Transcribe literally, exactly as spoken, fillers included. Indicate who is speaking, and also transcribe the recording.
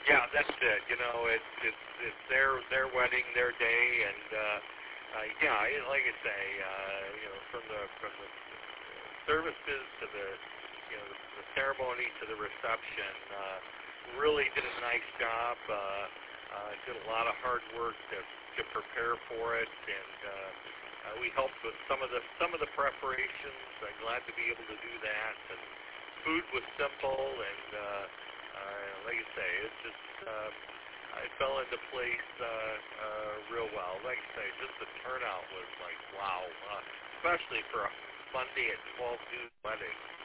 Speaker 1: Yeah, that's it. You know, it's it's it's their their wedding, their day, and uh, uh, yeah, it- like I say, uh, you know, from the from the services to the you know the, the ceremony to the reception, uh, really did a nice job. Uh, uh, did a lot of hard work to to prepare for it, and uh, uh, we helped with some of the some of the preparations. I'm glad to be able to do that. And food was simple, and uh, uh, like I say, it just uh, I fell into place uh, uh, real well. Like I say, just the turnout was like wow, uh, especially for a Monday at twelve noon wedding.